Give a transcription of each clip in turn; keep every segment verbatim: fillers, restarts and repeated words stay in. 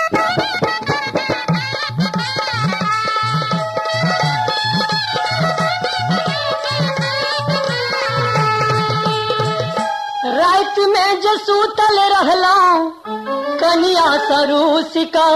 रात में जो सूतल रहला कनिया सरूसिका,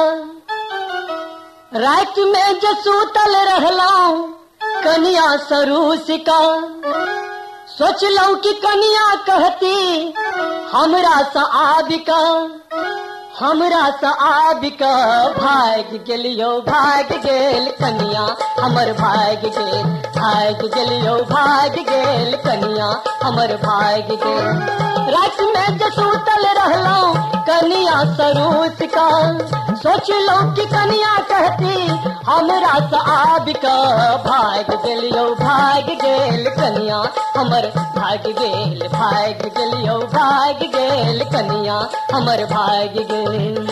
रात में जो सूतल रहला कनिया सरूसिका, सोच लऊ कि कनिया कहती हमरा सा आबिका, हमरा सा आबिका भाग गेलियो भाग गेल कनिया हमर भाग गेल, भाग गेलियो भाग गेल कनिया हमर भाग गेल। रात में जो सूतल रहलो कनिया सरूसिका, सोच लो कि कनिया कहती हमरा सा आबिका, भाग गेलियो भाग गेल कनिया हमर भाग गेल, भाग गेलियो भाग गेल कनिया हमर भाग गेल।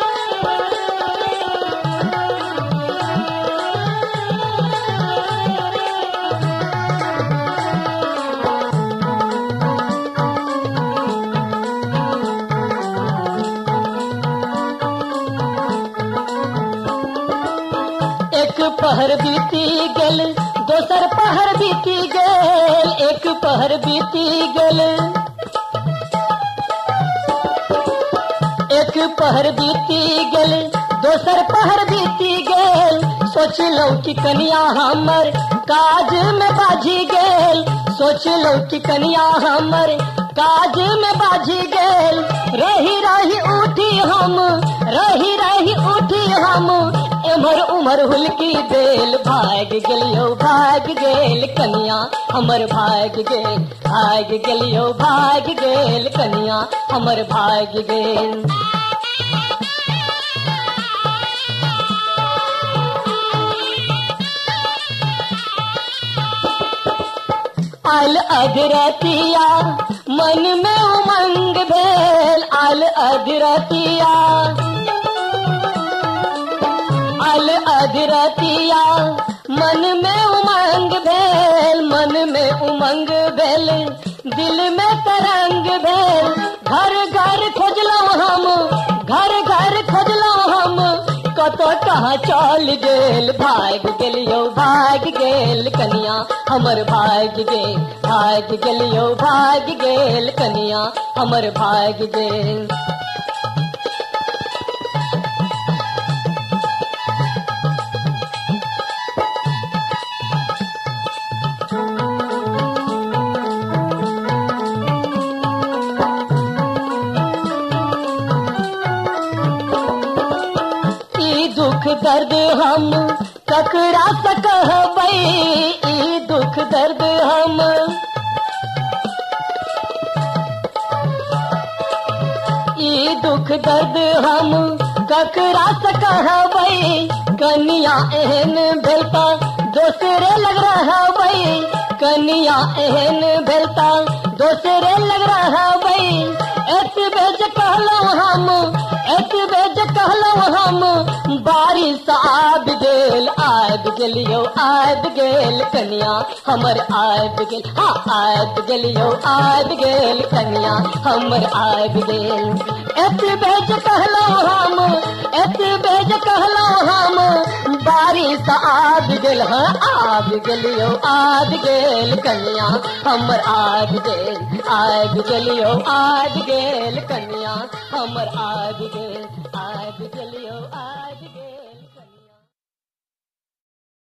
एक पहर बीती गेल दोसर पहर बीती गेल, एक पहर बीती गेल एक पहर बीती गेल दोसर पहर बीती गेल, सोच लो कि कनिया हमर काज में बाझी गेल, सोच लो कि कनिया हमर काज में बाझी गेल। रही रही उठी हम रही रही उठी हम एमर उमर हुलकी देल, भाग गेलियो भाग गेल कनिया हमर भाग गेल, भाग गेलियो भाग गेल कनिया हमर भाग गेल। आल अधरतिया मन में उमंग भेल, आल अधरतिया आल अधरतिया मन में उमंग भेल, मन में उमंग भेल दिल में तरंग भेल। घर घर खोजलो हम घर घर खोजलो हम कतो कहाँ चल गेल, भाग गेलियो भाग गेल कनिया हमर भाग गेल, भाग गेलियो भाग गेल कनिया हमर भाग गेल। दुख दर्द हम ककरा से कहबै, ई दुख दर्द हम ई दुख दर्द हम ककरा से कहबै, कनिया एहन भेलता दोसरे लग रहबै, कनिया एहन भेलता दोसरे लग रहबै। एतबे जे कहलहुँ हम एतबे जे कहलहुँ हम बारिश आब गेल, आब गेलियो आब गेल कनिया हमर आब गेल, हाँ आब गेलियो आब गेल कनिया हमर आब गेल। एतबे जे कहलहुँ हम एतबे जे कहलहुँ हम बारिश आब गेल, हाँ आब गेलियो आब गेल कनिया हमर आब गेल, आब गेलियो आब गेल कनिया हमर आब गेल, आब गेलियो आब